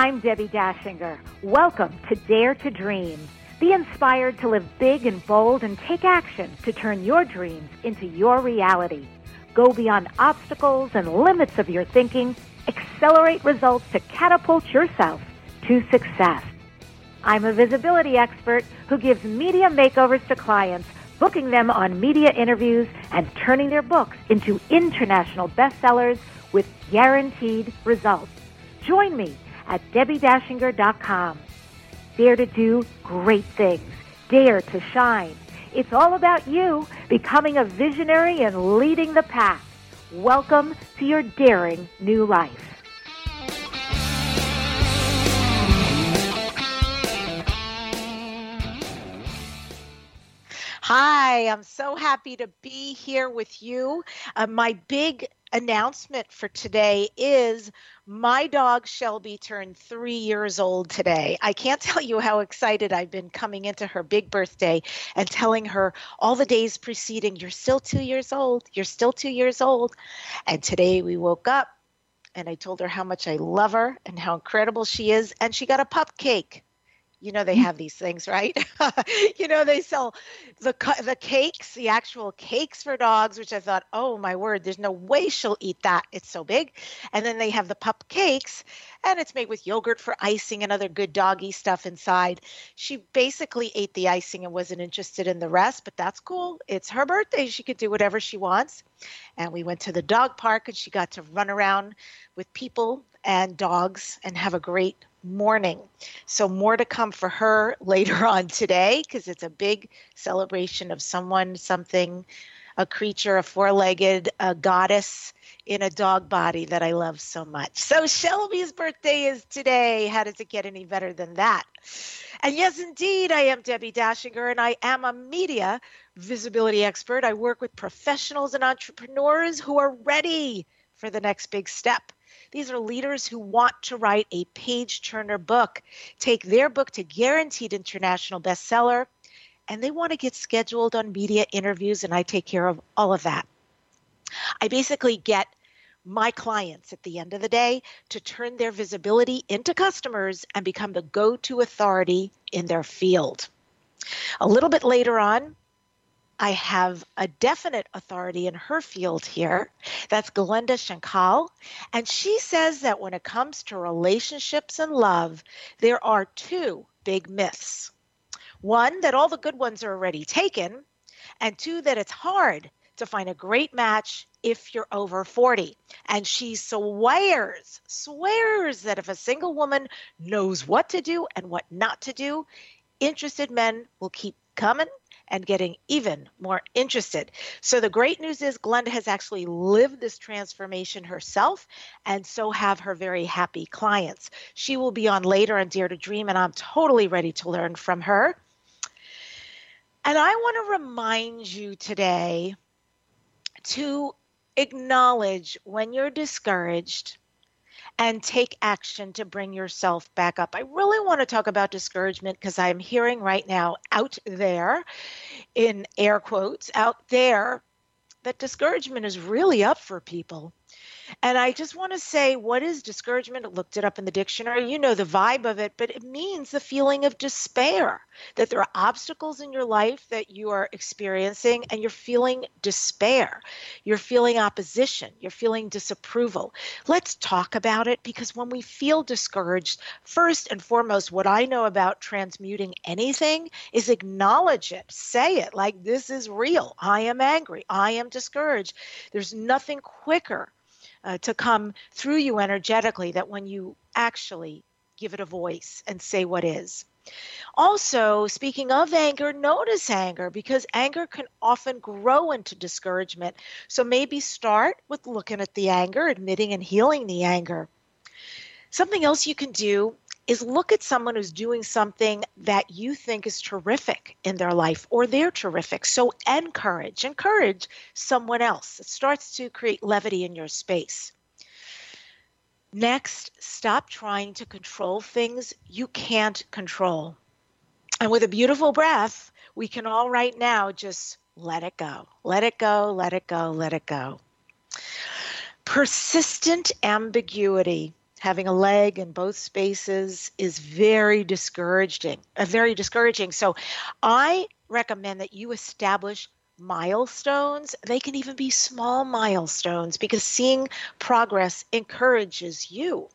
I'm Debbie Dashinger. Welcome to Dare to Dream. Be inspired to live big and bold and take action to turn your dreams into your reality. Go beyond obstacles and limits of your thinking. Accelerate results to catapult yourself to success. I'm a visibility expert who gives media makeovers to clients, booking them on media interviews and turning their books into international bestsellers with guaranteed results. Join me at DebbieDashinger.com. Dare to do great things. Dare to shine. It's all about you becoming a visionary and leading the pack. Welcome to your daring new life. Hi, I'm so happy to be here with you. My big announcement for today is my dog Shelby turned 3 years old today. I can't tell you how excited I've been coming into her big birthday and telling her all the days preceding, you're still 2 years old, you're still 2 years old. And today we woke up and I told her how much I love her and how incredible she is. And she got a pup cake. You know, they have these things, right? You know, they sell the cakes, the actual cakes for dogs, which I thought, oh, my word, there's no way she'll eat that. It's so big. And then they have the pup cakes, and it's made with yogurt for icing and other good doggy stuff inside. She basically ate the icing and wasn't interested in the rest, but that's cool. It's her birthday. She could do whatever she wants. And we went to the dog park, and she got to run around with people and dogs and have a great morning. So more to come for her later on today, because it's a big celebration of someone, something, a creature, a four-legged, a goddess in a dog body that I love so much. So Shelby's birthday is today. How does it get any better than that? And yes, indeed, I am Debbie Dashinger, and I am a media visibility expert. I work with professionals and entrepreneurs who are ready for the next big step. These are leaders who want to write a page-turner book, take their book to guaranteed international bestseller, and they want to get scheduled on media interviews, and I take care of all of that. I basically get my clients at the end of the day to turn their visibility into customers and become the go-to authority in their field. A little bit later on, I have a definite authority in her field here. That's Glenda Shankal. And she says that when it comes to relationships and love, there are two big myths. One, that all the good ones are already taken. And two, that it's hard to find a great match if you're over 40. And she swears that if a single woman knows what to do and what not to do, interested men will keep coming and getting even more interested. So the great news is Glenda has actually lived this transformation herself, and so have her very happy clients. She will be on later on Dare to Dream, and I'm totally ready to learn from her. And I want to remind you today to acknowledge when you're discouraged and take action to bring yourself back up. I really want to talk about discouragement because I'm hearing right now out there, in air quotes, out there, that discouragement is really up for people. And I just want to say, what is discouragement? I looked it up in the dictionary. You know the vibe of it, but it means the feeling of despair, that there are obstacles in your life that you are experiencing and you're feeling despair. You're feeling opposition. You're feeling disapproval. Let's talk about it, because when we feel discouraged, first and foremost, what I know about transmuting anything is acknowledge it. Say it like, this is real. I am angry. I am discouraged. There's nothing quicker to come through you energetically that when you actually give it a voice and say what is. Also, speaking of anger, notice anger, because anger can often grow into discouragement. So maybe start with looking at the anger, admitting and healing the anger. Something else you can do is look at someone who's doing something that you think is terrific in their life, or they're terrific. So encourage someone else. It starts to create levity in your space. Next, stop trying to control things you can't control. And with a beautiful breath, we can all right now just let it go. Let it go, let it go, let it go. Persistent ambiguity. having a leg in both spaces is very discouraging. So I recommend that you establish milestones. They can even be small milestones because seeing progress encourages you.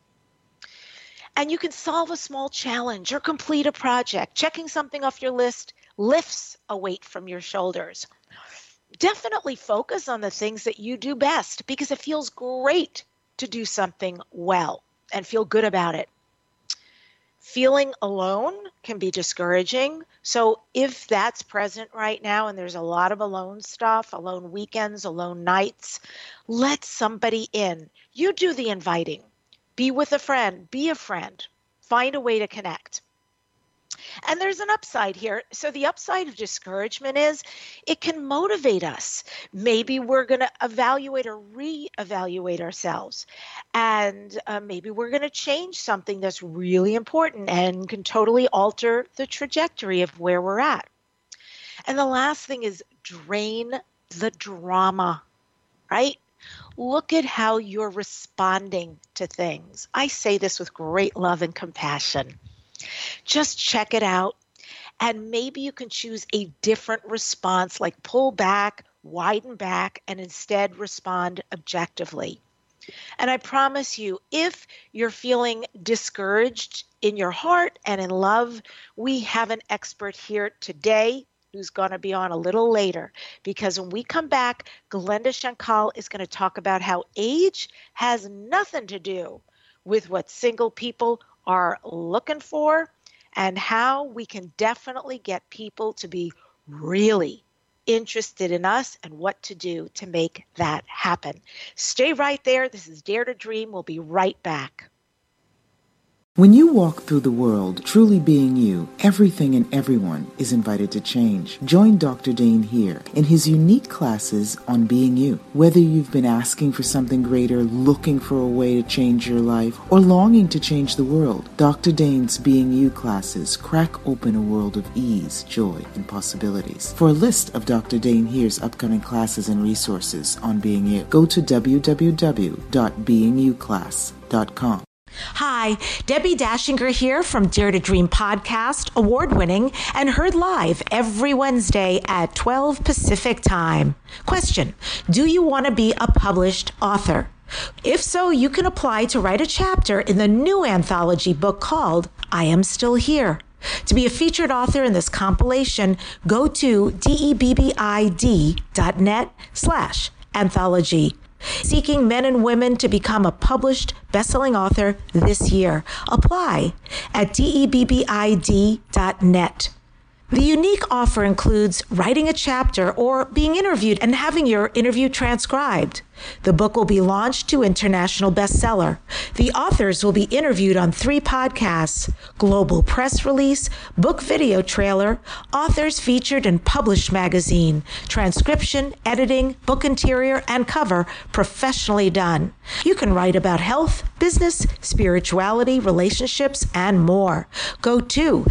And you can solve a small challenge or complete a project. Checking something off your list lifts a weight from your shoulders. Definitely focus on the things that you do best because it feels great to do something well and feel good about it. Feeling alone can be discouraging. So if that's present right now and there's a lot of alone stuff, alone weekends, alone nights, let somebody in. You do the inviting. Be with a friend. Be a friend. Find a way to connect. And there's an upside here. So the upside of discouragement is it can motivate us. Maybe we're going to evaluate or reevaluate ourselves. And maybe we're going to change something that's really important and can totally alter the trajectory of where we're at. And the last thing is drain the drama, right? Look at how you're responding to things. I say this with great love and compassion. Just check it out, and maybe you can choose a different response, like pull back, widen back, and instead respond objectively. And I promise you, if you're feeling discouraged in your heart and in love, we have an expert here today who's going to be on a little later, because when we come back, Glenda Shankal is going to talk about how age has nothing to do with what single people are looking for and how we can definitely get people to be really interested in us and what to do to make that happen. Stay right there. This is Dare to Dream. We'll be right back. When you walk through the world, truly being you, everything and everyone is invited to change. Join Dr. Dane here in his unique classes on being you. Whether you've been asking for something greater, looking for a way to change your life, or longing to change the world, Dr. Dane's Being You classes crack open a world of ease, joy, and possibilities. For a list of Dr. Dane here's upcoming classes and resources on being you, go to www.beingyouclass.com. Hi, Debbie Dashinger here from Dare to Dream podcast, award-winning and heard live every Wednesday at 12 Pacific time. Question: do you want to be a published author? If so, you can apply to write a chapter in the new anthology book called I Am Still Here. To be a featured author in this compilation, go to debbid.net/anthology. Seeking men and women to become a published best-selling author this year. Apply at debbid.net. The unique offer includes writing a chapter or being interviewed and having your interview transcribed. The book will be launched to international bestseller. The authors will be interviewed on 3 podcasts: global press release, book video trailer, authors featured in published magazine, transcription, editing, book interior, and cover professionally done. You can write about health, business, spirituality, relationships, and more. Go to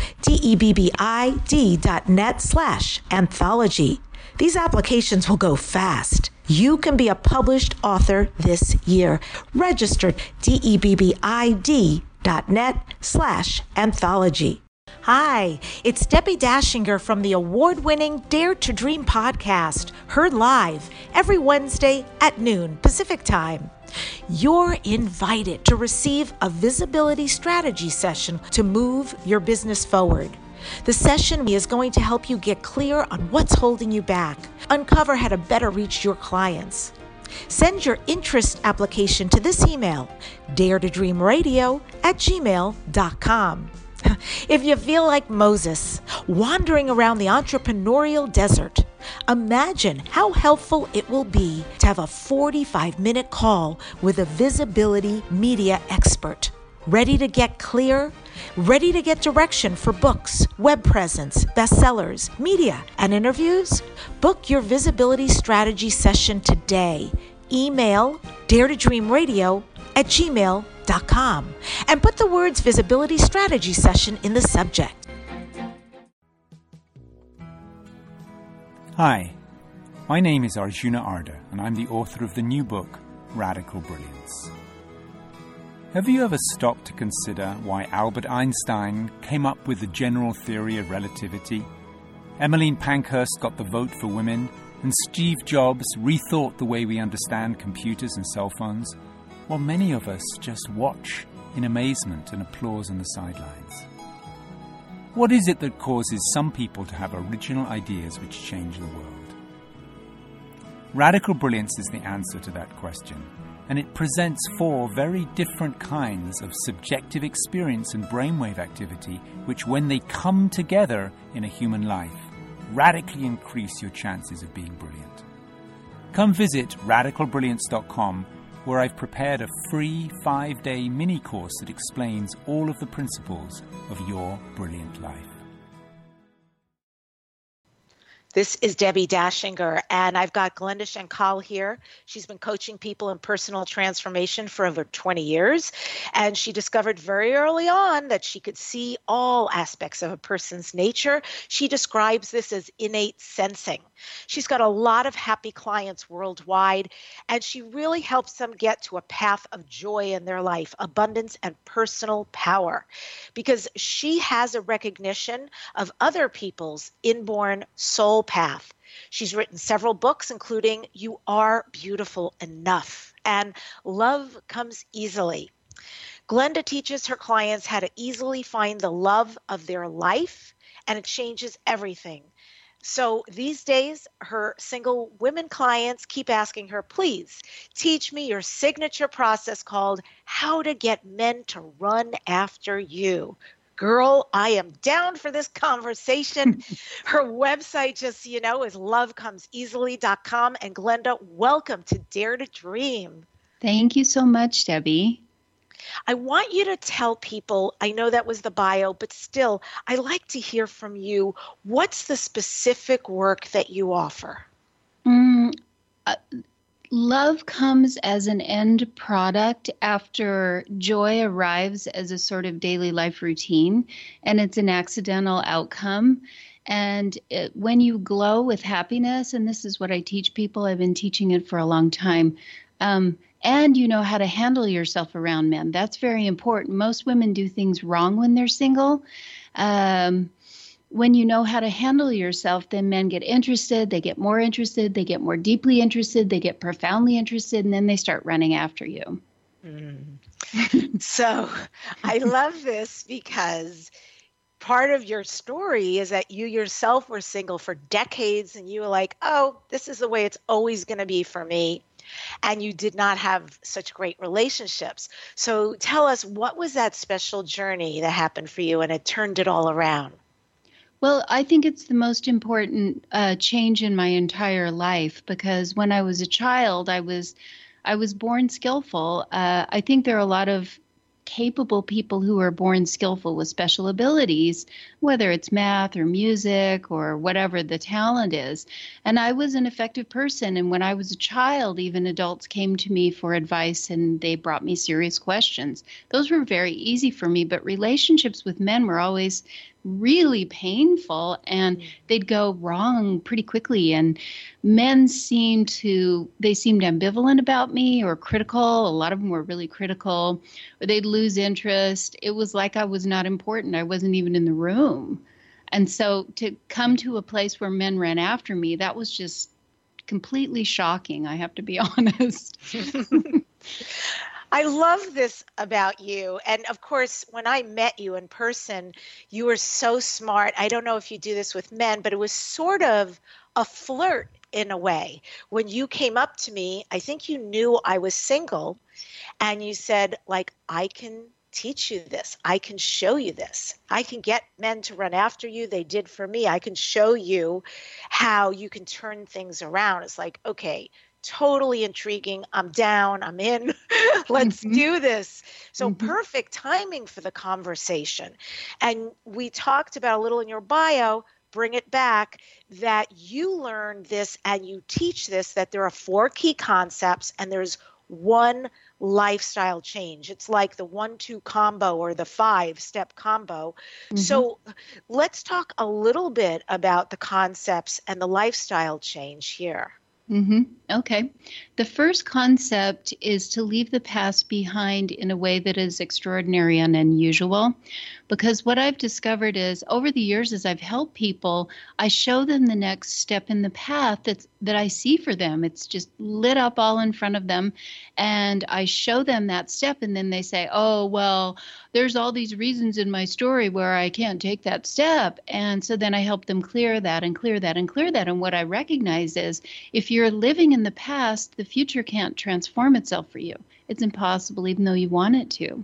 debbid.net/anthology. These applications will go fast. You can be a published author this year. Registered debbid.net/anthology. Hi, it's Debbie Dashinger from the award-winning Dare to Dream podcast, heard live every Wednesday at noon Pacific time. You're invited to receive a visibility strategy session to move your business forward. The session is going to help you get clear on what's holding you back, uncover how to better reach your clients. Send your interest application to this email, daretodreamradio@gmail.com. If you feel like Moses, wandering around the entrepreneurial desert, imagine how helpful it will be to have a 45-minute call with a visibility media expert. Ready to get clear? Ready to get direction for books, web presence, bestsellers, media, and interviews? Book your visibility strategy session today. Email daretodreamradio@gmail.com and put the words visibility strategy session in the subject. Hi, my name is Arjuna Arda, and I'm the author of the new book, Radical Brilliance. Have you ever stopped to consider why Albert Einstein came up with the general theory of relativity? Emmeline Pankhurst got the vote for women, and Steve Jobs rethought the way we understand computers and cell phones, while many of us just watch in amazement and applause on the sidelines. What is it that causes some people to have original ideas which change the world? Radical brilliance is the answer to that question, and it presents 4 very different kinds of subjective experience and brainwave activity which, when they come together in a human life, radically increase your chances of being brilliant. Come visit radicalbrilliance.com, where I've prepared a free 5-day mini course that explains all of the principles of your brilliant life. This is Debbie Dashinger, and I've got Glenda Shankal here. She's been coaching people in personal transformation for over 20 years, and she discovered very early on that she could see all aspects of a person's nature. She describes this as innate sensing. She's got a lot of happy clients worldwide, and she really helps them get to a path of joy in their life, abundance, and personal power, because she has a recognition of other people's inborn soul path. She's written several books, including You Are Beautiful Enough and Love Comes Easily. Glenda teaches her clients how to easily find the love of their life, and it changes everything. So these days, her single women clients keep asking her, please teach me your signature process called How to Get Men to Run After You. Girl, I am down for this conversation. Her website, just so you know, is lovecomeseasily.com. And Glenda, welcome to Dare to Dream. Thank you so much, Debbie. I want you to tell people, I know that was the bio, but still, I like to hear from you. What's the specific work that you offer? Love comes as an end product after joy arrives as a sort of daily life routine, and it's an accidental outcome. And when you glow with happiness, and this is what I teach people, I've been teaching it for a long time, and you know how to handle yourself around men. That's very important. Most women do things wrong when they're single. When you know how to handle yourself, then men get interested, they get more interested, they get more deeply interested, they get profoundly interested, and then they start running after you. So I love this because part of your story is that you yourself were single for decades and you were like, oh, this is the way it's always going to be for me. And you did not have such great relationships. So tell us, what was that special journey that happened for you and it turned it all around? Well, I think it's the most important change in my entire life, because when I was a child, I was born skillful. I think there are a lot of capable people who are born skillful with special abilities, whether it's math or music or whatever the talent is. And I was an effective person. And when I was a child, even adults came to me for advice and they brought me serious questions. Those were very easy for me, but relationships with men were always really painful and they'd go wrong pretty quickly. And men seemed ambivalent about me or critical. A lot of them were really critical, or they'd lose interest. It was like I was not important. I wasn't even in the room. And so to come to a place where men ran after me, that was just completely shocking. I have to be honest. I love this about you. And of course, when I met you in person, you were so smart. I don't know if you do this with men, but it was sort of a flirt in a way. When you came up to me, I think you knew I was single, and you said, like, I can teach you this. I can show you this. I can get men to run after you. They did for me. I can show you how you can turn things around. It's like, okay, totally intriguing. I'm down. I'm in. Let's do this. So perfect timing for the conversation. And we talked about a little in your bio, bring it back, that you learned this and you teach this, that there are 4 key concepts and there's one lifestyle change. It's like the 1-2 combo or the 5-step combo. So let's talk a little bit about the concepts and the lifestyle change here. Okay. The first concept is to leave the past behind in a way that is extraordinary and unusual. Because what I've discovered is over the years, as I've helped people, I show them the next step in the path that I see for them. It's just lit up all in front of them. And I show them that step. And then they say, oh, well, there's all these reasons in my story where I can't take that step. And so then I help them clear that and clear that and clear that. And what I recognize is if you're living in the past, the future can't transform itself for you. It's impossible, even though you want it to.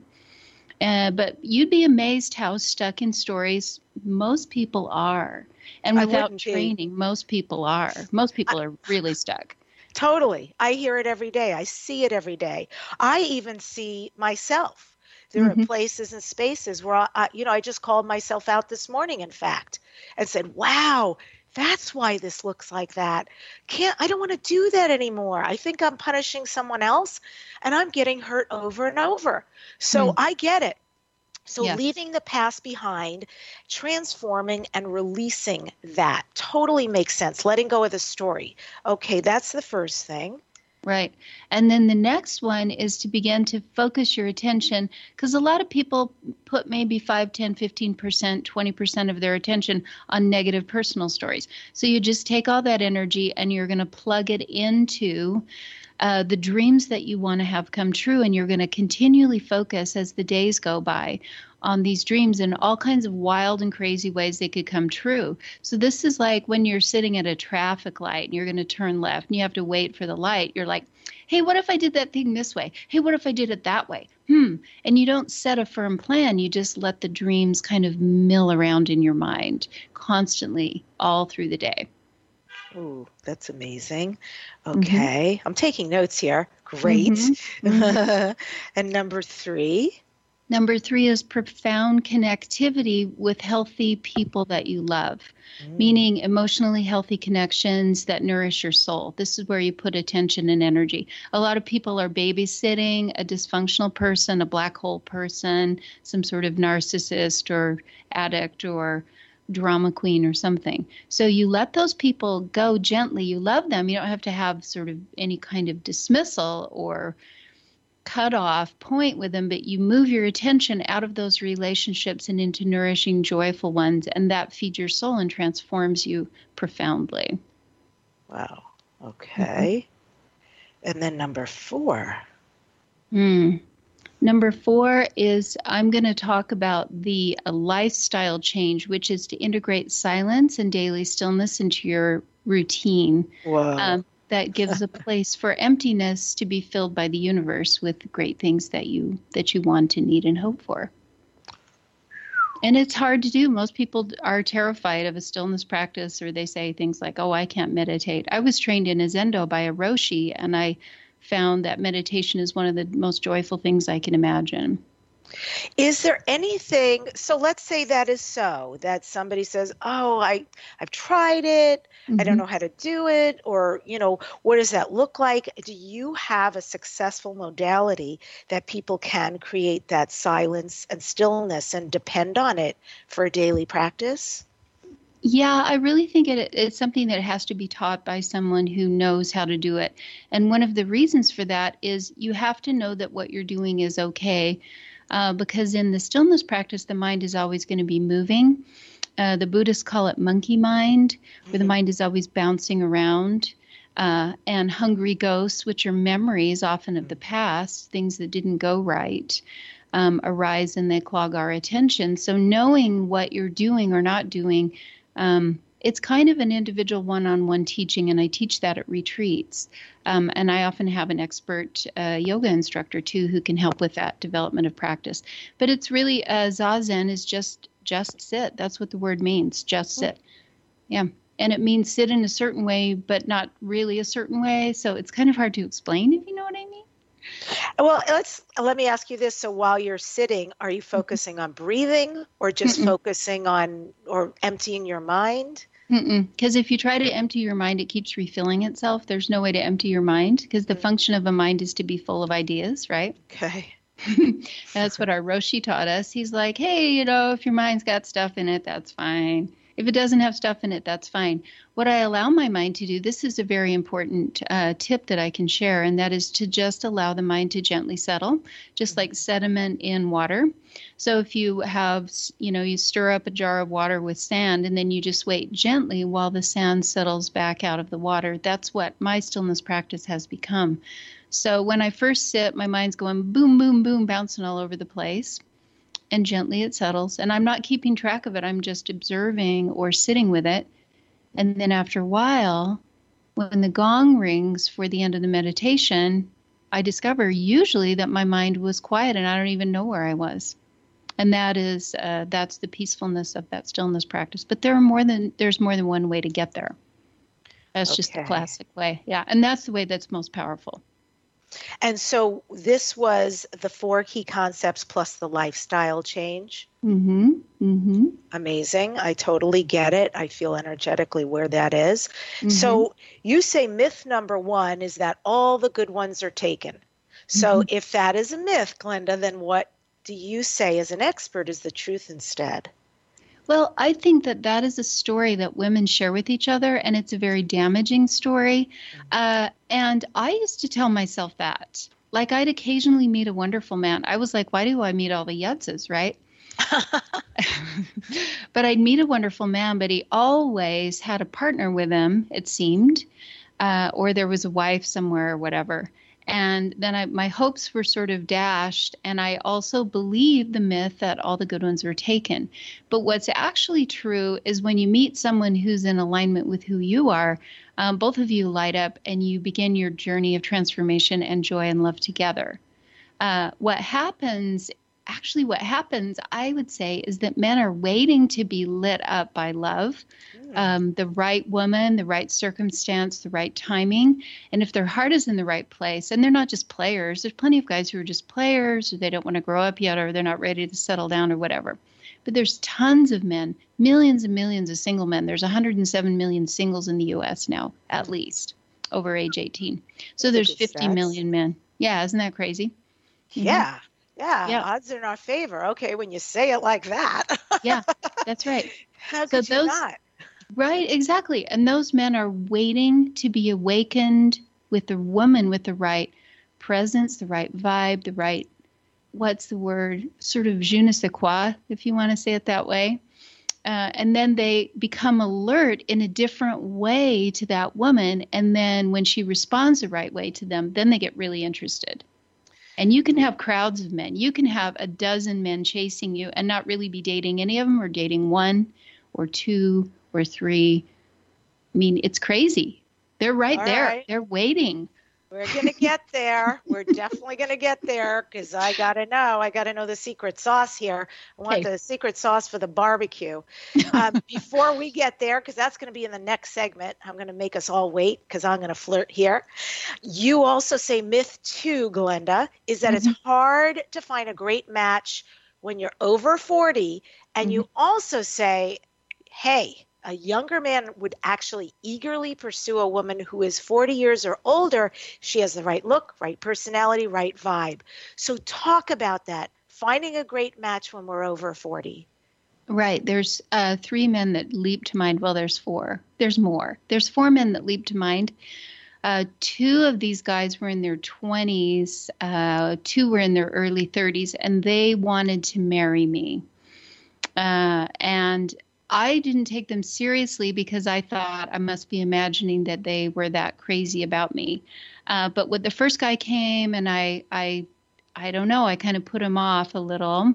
But you'd be amazed how stuck in stories most people are. And without training, most people are. Most people are really stuck. Totally. I hear it every day. I see it every day. I even see myself. There are places and spaces where I just called myself out this morning, in fact, and said, wow, that's why this looks like that. I don't want to do that anymore. I think I'm punishing someone else and I'm getting hurt over and over. So I get it. So leaving the past behind, transforming and releasing that totally makes sense. Letting go of the story. Okay, that's the first thing. Right. And then the next one is to begin to focus your attention, because a lot of people put maybe 5, 10, 15%, 20% of their attention on negative personal stories. So you just take all that energy and you're going to plug it into the dreams that you want to have come true. And you're going to continually focus as the days go by on these dreams in all kinds of wild and crazy ways they could come true. So this is like when you're sitting at a traffic light and you're going to turn left and you have to wait for the light. You're like, hey, what if I did that thing this way? Hey, what if I did it that way? And you don't set a firm plan. You just let the dreams kind of mill around in your mind constantly all through the day. Ooh, that's amazing. Okay. I'm taking notes here. Great. And number 3? Number 3 is profound connectivity with healthy people that you love, meaning emotionally healthy connections that nourish your soul. This is where you put attention and energy. A lot of people are babysitting a dysfunctional person, a black hole person, some sort of narcissist or addict or drama queen or something. So you let those people go gently. You love them. You don't have to have sort of any kind of dismissal or cut off point with them, but you move your attention out of those relationships and into nourishing, joyful ones, and that feeds your soul and transforms you profoundly. Wow. Okay. And then number 4. Number 4 is I'm going to talk about the lifestyle change, which is to integrate silence and daily stillness into your routine. Wow. That gives a place for emptiness to be filled by the universe with great things that you want and need and hope for. And it's hard to do. Most people are terrified of a stillness practice, or they say things like, oh, I can't meditate. I was trained in a Zendo by a Roshi, and I found that meditation is one of the most joyful things I can imagine. Is there anything, so let's say that is so, that somebody says, oh, I've tried it, I don't know how to do it, or, what does that look like? Do you have a successful modality that people can create that silence and stillness and depend on it for a daily practice? Yeah, I really think it's something that has to be taught by someone who knows how to do it. And one of the reasons for that is you have to know that what you're doing is okay. Because in the stillness practice, the mind is always going to be moving. The Buddhists call it monkey mind, where the mind is always bouncing around. And hungry ghosts, which are memories often of the past, things that didn't go right, arise and they clog our attention. So knowing what you're doing or not doing, it's kind of an individual one-on-one teaching, and I teach that at retreats. And I often have an expert yoga instructor, too, who can help with that development of practice. But it's really, Zazen is just sit. That's what the word means, just sit. Yeah. And it means sit in a certain way, but not really a certain way. So it's kind of hard to explain, if you know what I mean. Well, let me ask you this. So while you're sitting, are you focusing on breathing or just focusing on or emptying your mind? Because if you try to empty your mind, it keeps refilling itself. There's no way to empty your mind, because the function of a mind is to be full of ideas, right? Okay. That's what our Roshi taught us. He's like, hey, if your mind's got stuff in it, that's fine. If it doesn't have stuff in it, that's fine. What I allow my mind to do, this is a very important tip that I can share, and that is to just allow the mind to gently settle, just like sediment in water. So if you have, you stir up a jar of water with sand, and then you just wait gently while the sand settles back out of the water. That's what my stillness practice has become. So when I first sit, my mind's going boom, boom, boom, bouncing all over the place. And gently it settles. And I'm not keeping track of it. I'm just observing or sitting with it. And then after a while, when the gong rings for the end of the meditation, I discover usually that my mind was quiet and I don't even know where I was. And that's the peacefulness of that stillness practice. But there's more than one way to get there. That's just the classic way. Yeah. And that's the way that's most powerful. And so this was the 4 key concepts plus the lifestyle change. Mm-hmm. Mm-hmm. Amazing. I totally get it. I feel energetically where that is. Mm-hmm. So you say myth number 1 is that all the good ones are taken. So if that is a myth, Glenda, then what do you say as an expert is the truth instead? Well, I think that is a story that women share with each other, and it's a very damaging story. And I used to tell myself that. Like, I'd occasionally meet a wonderful man. I was like, why do I meet all the yutzes, right? But I'd meet a wonderful man, but he always had a partner with him, it seemed, or there was a wife somewhere or whatever. And then my hopes were sort of dashed, and I also believed the myth that all the good ones were taken. But what's actually true is when you meet someone who's in alignment with who you are, both of you light up and you begin your journey of transformation and joy and love together. What happens, I would say, is that men are waiting to be lit up by love, the right woman, the right circumstance, the right timing. And if their heart is in the right place, and they're not just players, there's plenty of guys who are just players, or they don't want to grow up yet, or they're not ready to settle down or whatever. But there's tons of men, millions and millions of single men. There's 107 million singles in the U.S. now, at least, over age 18. So there's 50 million men. Yeah, isn't that crazy? Yeah. Yeah, odds are in our favor. Okay, when you say it like that. Yeah, that's right. How could you not? Right, exactly. And those men are waiting to be awakened with the woman with the right presence, the right vibe, the right, what's the word, sort of je ne sais quoi, if you want to say it that way. And then they become alert in a different way to that woman. And then when she responds the right way to them, then they get really interested. And you can have crowds of men. You can have a dozen men chasing you and not really be dating any of them, or dating 1 or 2 or 3. I mean, it's crazy. They're right there. Right. They're waiting. We're going to get there. We're definitely going to get there, because I got to know the secret sauce here. I want the secret sauce for the barbecue. Before we get there, because that's going to be in the next segment, I'm going to make us all wait, because I'm going to flirt here. You also say myth 2, Glenda, is that it's hard to find a great match when you're over 40. And you also say, hey, a younger man would actually eagerly pursue a woman who is 40 years or older. She has the right look, right personality, right vibe. So talk about that, finding a great match when we're over 40. Right. There's 3 men that leap to mind. Well, there's 4. There's more. There's 4 men that leap to mind. 2 of these guys were in their 20s. 2 were in their early 30s, and they wanted to marry me. And I didn't take them seriously because I thought I must be imagining that they were that crazy about me. But when the first guy came, and I don't know, I kind of put him off a little.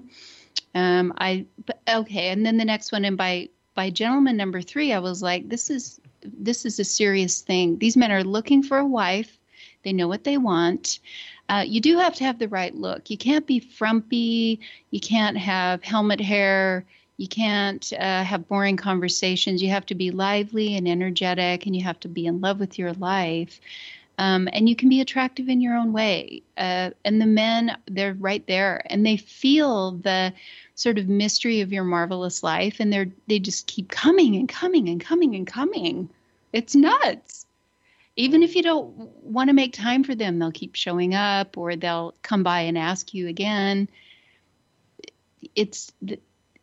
Okay. And then the next one, and by gentleman number 3, I was like, this is a serious thing. These men are looking for a wife. They know what they want. You do have to have the right look. You can't be frumpy. You can't have helmet hair. You can't have boring conversations. You have to be lively and energetic, and you have to be in love with your life. And you can be attractive in your own way. And the men, they're right there, and they feel the sort of mystery of your marvelous life, and they just keep coming and coming and coming and coming. It's nuts. Even if you don't want to make time for them, they'll keep showing up, or they'll come by and ask you again.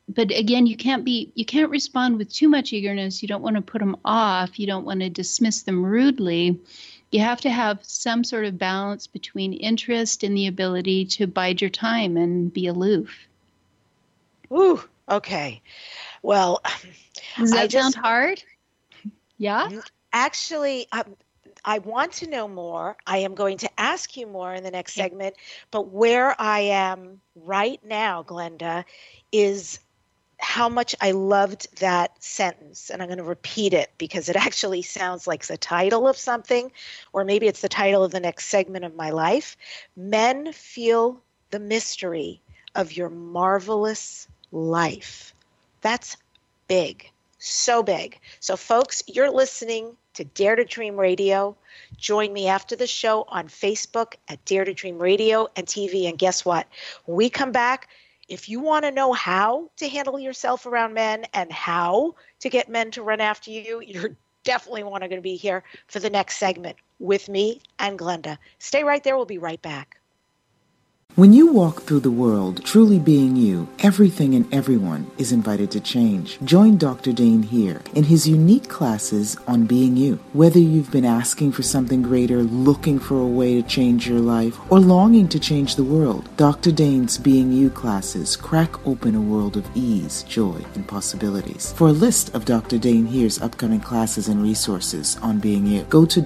but again, you can't respond with too much eagerness. You don't want to put them off. You don't want to dismiss them rudely. You have to have some sort of balance between interest and the ability to bide your time and be aloof. Ooh, okay. Well, does that sound hard? Yeah. Actually, I want to know more. I am going to ask you more in the next segment. But where I am right now, Glenda, is how much I loved that sentence. And I'm going to repeat it because it actually sounds like the title of something, or maybe it's the title of the next segment of my life. Men feel the mystery of your marvelous life. That's big, so big. So folks, you're listening to Dare to Dream Radio. Join me after the show on Facebook at Dare to Dream Radio and TV. And guess what? When we come back, if you want to know how to handle yourself around men and how to get men to run after you, you're definitely going to be here for the next segment with me and Glenda. Stay right there. We'll be right back. When you walk through the world truly being you, everything and everyone is invited to change. Join Dr. Dane here in his unique classes on being you. Whether you've been asking for something greater, looking for a way to change your life, or longing to change the world, Dr. Dane's Being You classes crack open a world of ease, joy, and possibilities. For a list of Dr. Dane here's upcoming classes and resources on being you, go to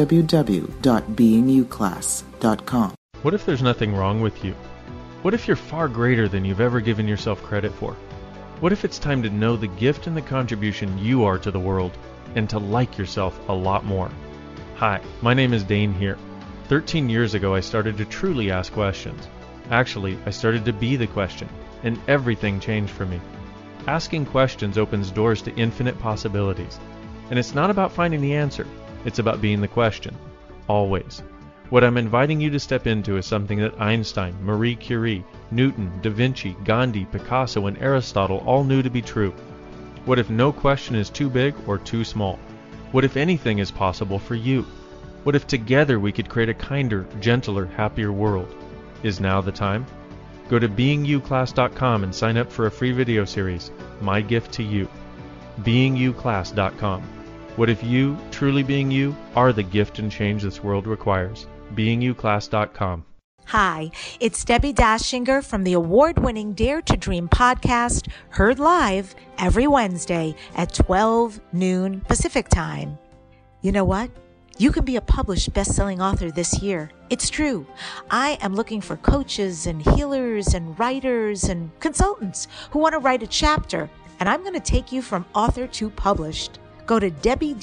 www.beingyouclass.com. What if there's nothing wrong with you? What if you're far greater than you've ever given yourself credit for? What if it's time to know the gift and the contribution you are to the world and to like yourself a lot more? Hi, my name is Dane here. 13 years ago, I started to truly ask questions. Actually, I started to be the question, and everything changed for me. Asking questions opens doors to infinite possibilities. And it's not about finding the answer, it's about being the question. Always. What I'm inviting you to step into is something that Einstein, Marie Curie, Newton, Da Vinci, Gandhi, Picasso, and Aristotle all knew to be true. What if no question is too big or too small? What if anything is possible for you? What if together we could create a kinder, gentler, happier world? Is now the time? Go to beingyouclass.com and sign up for a free video series, My Gift to You. beingyouclass.com. What if you, truly being you, are the gift and change this world requires? beingyouclass.com. Hi, it's Debbie Dashinger from the award-winning Dare to Dream podcast, heard live every Wednesday at 12 noon Pacific Time. You know what? You can be a published best-selling author this year. It's true. I am looking for coaches and healers and writers and consultants who want to write a chapter, and I'm going to take you from author to published. Go to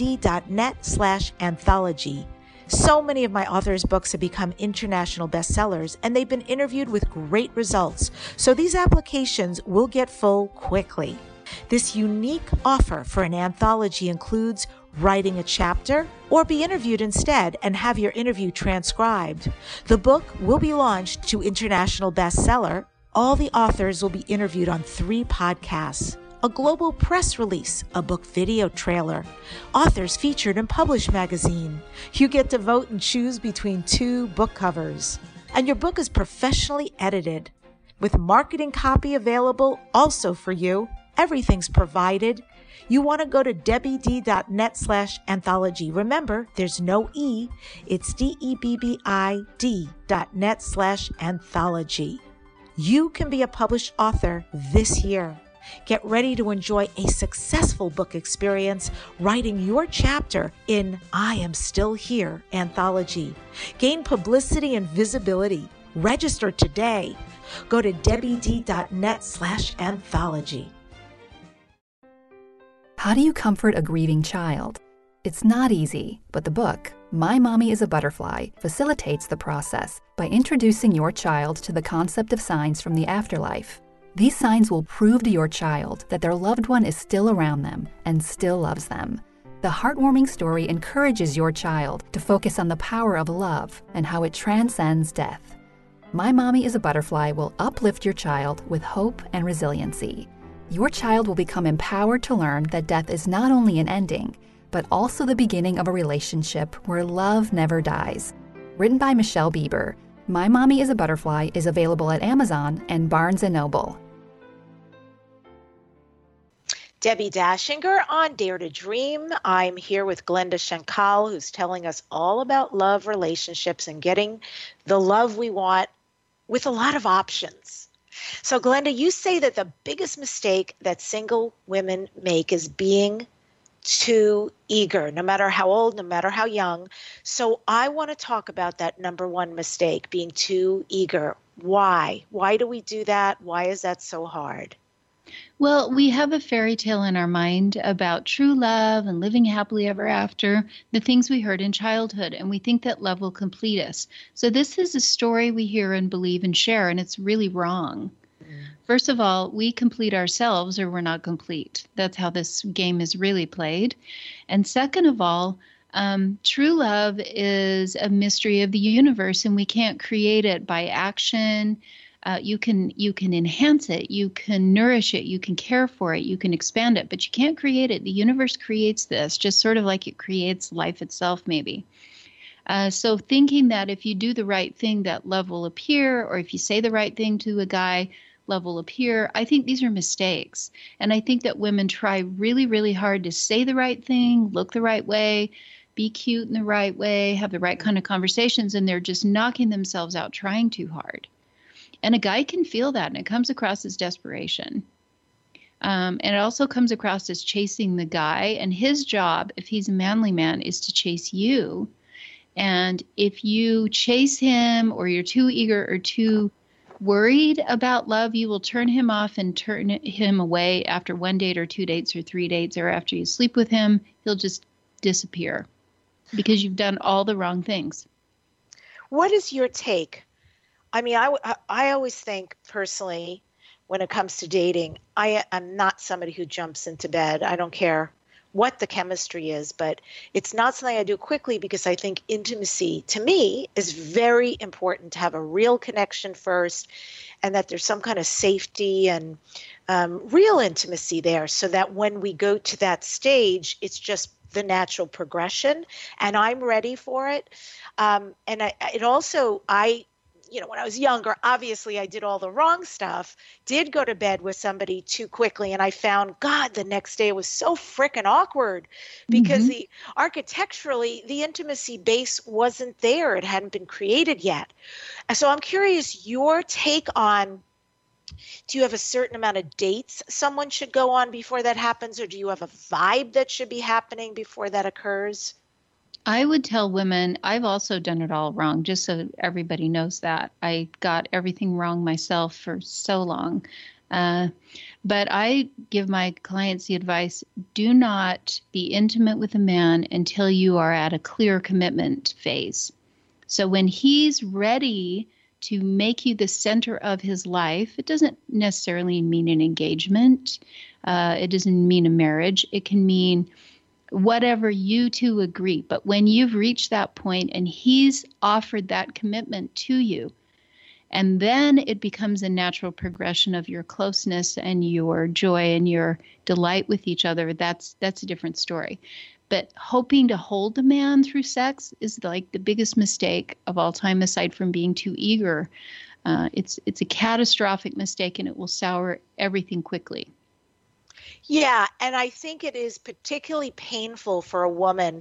debbied.net/anthology. So many of my authors' books have become international bestsellers, and they've been interviewed with great results. So these applications will get full quickly. This unique offer for an anthology includes writing a chapter or be interviewed instead and have your interview transcribed. The book will be launched to international bestseller. All the authors will be interviewed on 3 podcasts. A global press release, a book video trailer, authors featured in Publish magazine. You get to vote and choose between 2 book covers. And your book is professionally edited, with marketing copy available also for you. Everything's provided. You want to go to debbied.net/anthology. Remember, there's no E. It's DEBBID.net/anthology. You can be a published author this year. Get ready to enjoy a successful book experience writing your chapter in I Am Still Here anthology. Gain publicity and visibility. Register today. Go to debbied.net/anthology. How do you comfort a grieving child? It's not easy, but the book, My Mommy is a Butterfly, facilitates the process by introducing your child to the concept of signs from the afterlife. These signs will prove to your child that their loved one is still around them and still loves them. The heartwarming story encourages your child to focus on the power of love and how it transcends death. My Mommy is a Butterfly will uplift your child with hope and resiliency. Your child will become empowered to learn that death is not only an ending, but also the beginning of a relationship where love never dies. Written by Michelle Bieber, My Mommy is a Butterfly is available at Amazon and Barnes & Noble. Debbie Dashinger on Dare to Dream. I'm here with Glenda Shankal, who's telling us all about love, relationships, and getting the love we want with a lot of options. So, Glenda, you say that the biggest mistake that single women make is being too eager, no matter how old, no matter how young. So I want to talk about that number one mistake, being too eager. Why? Why do we do that? Why is that so hard? Well, we have a fairy tale in our mind about true love and living happily ever after, the things we heard in childhood, and we think that love will complete us. So this is a story we hear and believe and share, and it's really wrong. First of all, we complete ourselves or we're not complete. That's how this game is really played. And second of all, true love is a mystery of the universe, and we can't create it by action. You can enhance it, you can nourish it, you can care for it, you can expand it, but you can't create it. The universe creates this, just sort of like it creates life itself, maybe. So thinking that if you do the right thing, that love will appear, or if you say the right thing to a guy, love will appear, I think these are mistakes. And I think that women try really, really hard to say the right thing, look the right way, be cute in the right way, have the right kind of conversations, and they're just knocking themselves out trying too hard. And a guy can feel that, and it comes across as desperation. And it also comes across as chasing the guy. And his job, if he's a manly man, is to chase you. And if you chase him, or you're too eager or too worried about love, you will turn him off and turn him away after 1 date or 2 dates or 3 dates, or after you sleep with him, he'll just disappear because you've done all the wrong things. What is your take? I mean, I always think personally, when it comes to dating, I'm not somebody who jumps into bed. I don't care what the chemistry is, but it's not something I do quickly, because I think intimacy to me is very important, to have a real connection first, and that there's some kind of safety and real intimacy there, so that when we go to that stage, it's just the natural progression, and I'm ready for it. And when I was younger, obviously I did all the wrong stuff, did go to bed with somebody too quickly. And I found, God, the next day it was so frickin' awkward, because architecturally, the intimacy base wasn't there. It hadn't been created yet. So I'm curious, your take on, do you have a certain amount of dates someone should go on before that happens? Or do you have a vibe that should be happening before that occurs? I would tell women, I've also done it all wrong, just so everybody knows that. I got everything wrong myself for so long. But I give my clients the advice, do not be intimate with a man until you are at a clear commitment phase. So when he's ready to make you the center of his life, it doesn't necessarily mean an engagement. It doesn't mean a marriage. It can mean whatever you two agree. But when you've reached that point and he's offered that commitment to you, and then it becomes a natural progression of your closeness and your joy and your delight with each other, that's a different story. But hoping to hold a man through sex is like the biggest mistake of all time, aside from being too eager. It's a catastrophic mistake, and it will sour everything quickly. Yeah, and I think it is particularly painful for a woman,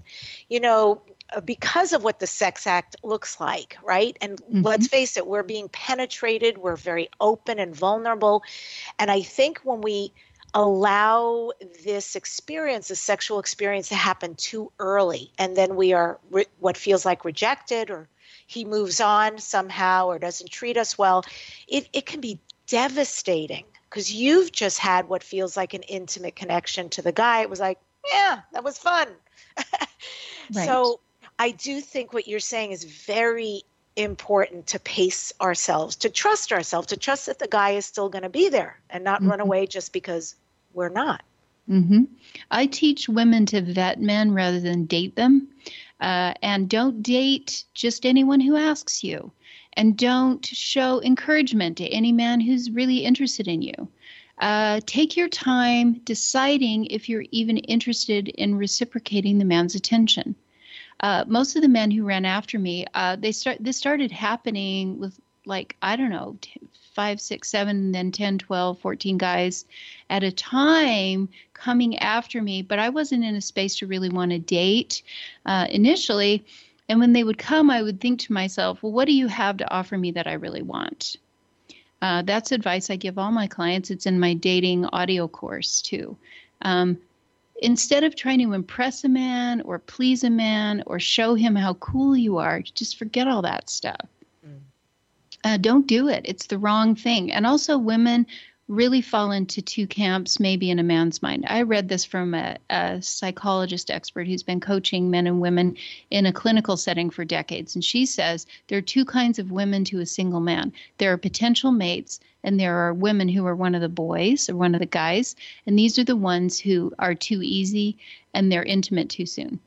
because of what the sex act looks like, right? And let's face it, we're being penetrated, we're very open and vulnerable. And I think when we allow this experience, the sexual experience, to happen too early, and then we are what feels like rejected, or he moves on somehow, or doesn't treat us well, it can be devastating. Because you've just had what feels like an intimate connection to the guy. It was like, yeah, that was fun. Right. So I do think what you're saying is very important, to pace ourselves, to trust that the guy is still going to be there and not run away just because we're not. I teach women to vet men rather than date them. And don't date just anyone who asks you. And don't show encouragement to any man who's really interested in you. Take your time deciding if you're even interested in reciprocating the man's attention. Most of the men who ran after me, this started happening with like, I don't know, 5, 6, 7, then 10, 12, 14 guys at a time coming after me, but I wasn't in a space to really want to date initially. And when they would come, I would think to myself, well, what do you have to offer me that I really want? That's advice I give all my clients. It's in my dating audio course too. Instead of trying to impress a man or please a man or show him how cool you are, just forget all that stuff. Don't do it. It's the wrong thing. And also women really fall into two camps, maybe in a man's mind. I read this from a psychologist expert who's been coaching men and women in a clinical setting for decades. And she says there are two kinds of women to a single man. There are potential mates, and there are women who are one of the boys or one of the guys. And these are the ones who are too easy and they're intimate too soon.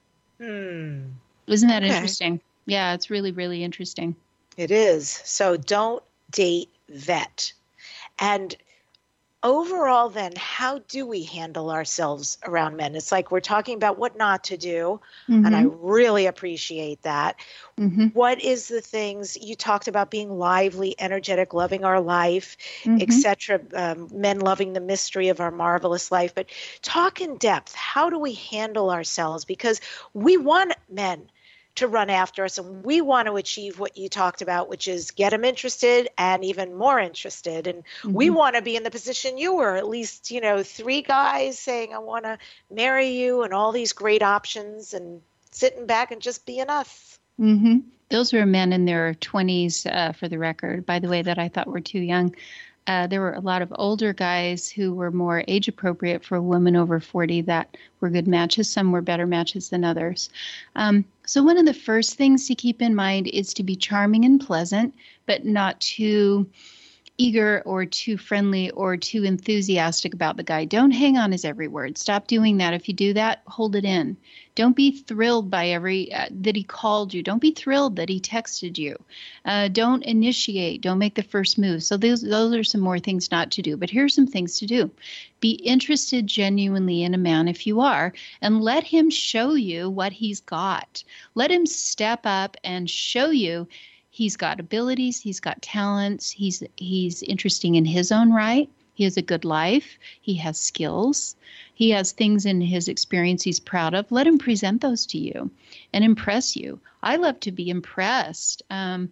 Isn't that interesting? Yeah, it's really, really interesting. It is. So don't date, vet. And overall, then, how do we handle ourselves around men? It's like we're talking about what not to do, and I really appreciate that. What is the things you talked about? Being lively, energetic, loving our life, etc. Men loving the mystery of our marvelous life. But talk in depth. How do we handle ourselves? Because we want men to run after us, and we want to achieve what you talked about, which is get them interested and even more interested. And we want to be in the position you were, at least, 3 guys saying, I want to marry you, and all these great options, and sitting back and just being us. Those were men in their 20s, for the record, by the way, that I thought were too young. There were a lot of older guys who were more age appropriate for a woman over 40 that were good matches. Some were better matches than others. So one of the first things to keep in mind is to be charming and pleasant, but not too eager or too friendly or too enthusiastic about the guy. Don't hang on his every word. Stop doing that. If you do that, hold it in. Don't be thrilled by that he called you. Don't be thrilled that he texted you. Don't initiate. Don't make the first move. So those are some more things not to do. But here's some things to do. Be interested genuinely in a man if you are, and let him show you what he's got. Let him step up and show you he's got abilities, he's got talents, he's interesting in his own right. He has a good life. He has skills. He has things in his experience he's proud of. Let him present those to you and impress you. I love to be impressed. And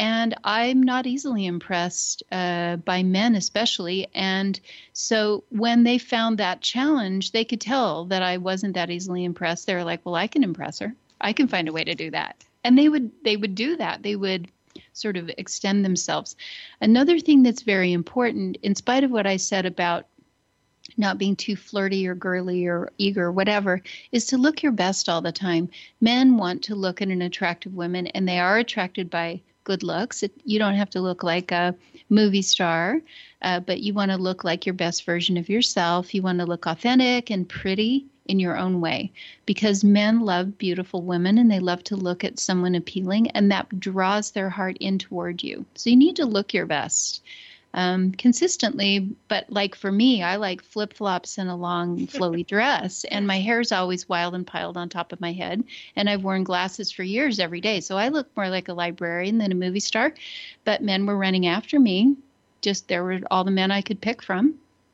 I'm not easily impressed by men especially. And so when they found that challenge, they could tell that I wasn't that easily impressed. They were like, well, I can impress her. I can find a way to do that. And they would do that. They would sort of extend themselves. Another thing that's very important, in spite of what I said about not being too flirty or girly or eager or whatever, is to look your best all the time. Men want to look at an attractive woman, and they are attracted by good looks. You don't have to look like a movie star, but you want to look like your best version of yourself. You want to look authentic and pretty in your own way, because men love beautiful women and they love to look at someone appealing, and that draws their heart in toward you. So you need to look your best consistently. But like for me, I like flip-flops and a long flowy dress, and my hair's always wild and piled on top of my head, and I've worn glasses for years every day. So I look more like a librarian than a movie star, but men were running after me. There were all the men I could pick from.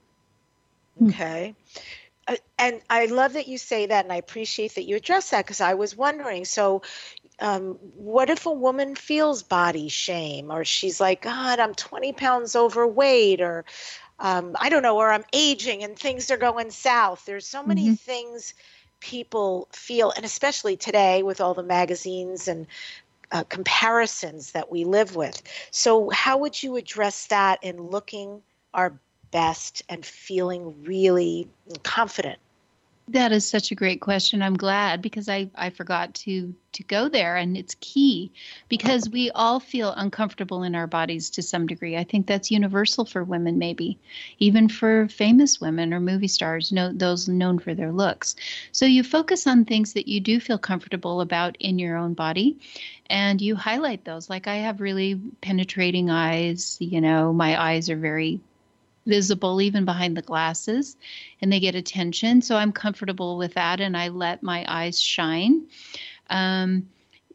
Okay. And I love that you say that, and I appreciate that you address that, because I was wondering, so what if a woman feels body shame, or she's like, God, I'm 20 pounds overweight, or I don't know, or I'm aging and things are going south. There's so many things people feel, and especially today with all the magazines and comparisons that we live with. So how would you address that in looking our best and feeling really confident? That is such a great question. I'm glad, because I forgot to go there, and it's key, because we all feel uncomfortable in our bodies to some degree. I think that's universal for women, maybe even for famous women or movie stars, those known for their looks. So you focus on things that you do feel comfortable about in your own body, and you highlight those. Like, I have really penetrating eyes. My eyes are very visible even behind the glasses, and they get attention. So I'm comfortable with that, and I let my eyes shine.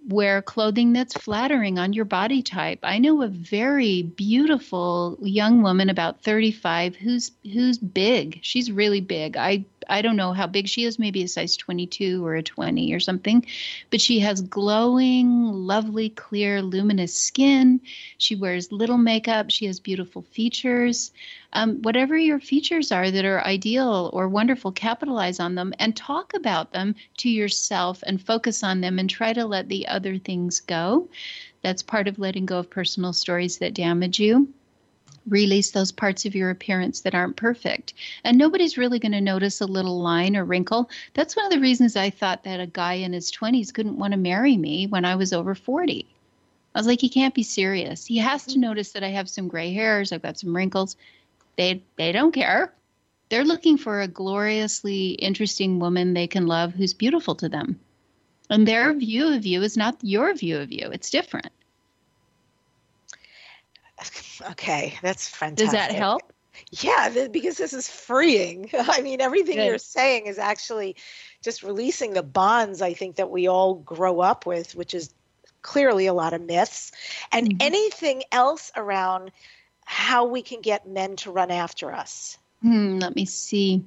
wear clothing that's flattering on your body type. I know a very beautiful young woman about 35 who's big. She's really big. I don't know how big she is, maybe a size 22 or a 20 or something, but she has glowing, lovely, clear, luminous skin. She wears little makeup. She has beautiful features. Whatever your features are that are ideal or wonderful, capitalize on them and talk about them to yourself and focus on them and try to let the other things go. That's part of letting go of personal stories that damage you. Release those parts of your appearance that aren't perfect. And nobody's really going to notice a little line or wrinkle. That's one of the reasons I thought that a guy in his 20s couldn't want to marry me when I was over 40. I was like, he can't be serious. He has to notice that I have some gray hairs. I've got some wrinkles. They don't care. They're looking for a gloriously interesting woman they can love who's beautiful to them. And their view of you is not your view of you. It's different. Okay, that's fantastic. Does that help? Yeah, because this is freeing. I mean, everything Good. You're saying is actually just releasing the bonds, I think, that we all grow up with, which is clearly a lot of myths. And anything else around how we can get men to run after us? Let me see.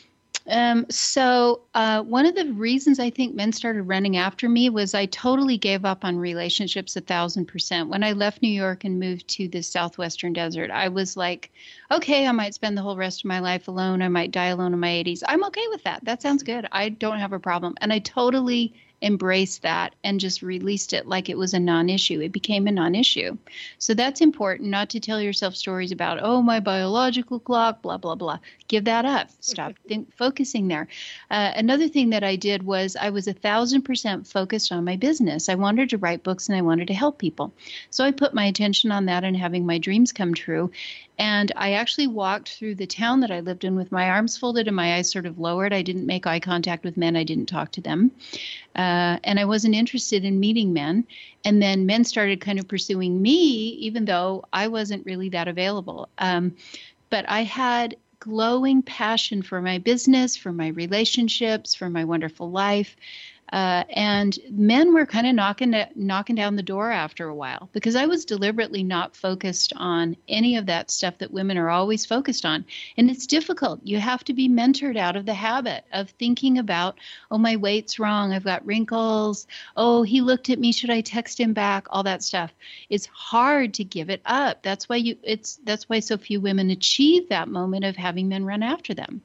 So one of the reasons I think men started running after me was I totally gave up on relationships 1,000%. When I left New York and moved to the southwestern desert, I was like, okay, I might spend the whole rest of my life alone. I might die alone in my 80s. I'm okay with that. That sounds good. I don't have a problem. And I totally embraced that and just released it like it was a non-issue. It became a non-issue. So that's important, not to tell yourself stories about, oh, my biological clock, blah, blah, blah. Give that up. Stop focusing there. Another thing that I did was I was 1,000% focused on my business. I wanted to write books and I wanted to help people. So I put my attention on that and having my dreams come true. And I actually walked through the town that I lived in with my arms folded and my eyes sort of lowered. I didn't make eye contact with men. I didn't talk to them. And I wasn't interested in meeting men. And then men started kind of pursuing me, even though I wasn't really that available. But I had glowing passion for my business, for my relationships, for my wonderful life. And men were kind of knocking down the door after a while because I was deliberately not focused on any of that stuff that women are always focused on. And it's difficult. You have to be mentored out of the habit of thinking about, oh, my weight's wrong. I've got wrinkles. Oh, he looked at me. Should I text him back? All that stuff. It's hard to give it up. That's why so few women achieve that moment of having men run after them.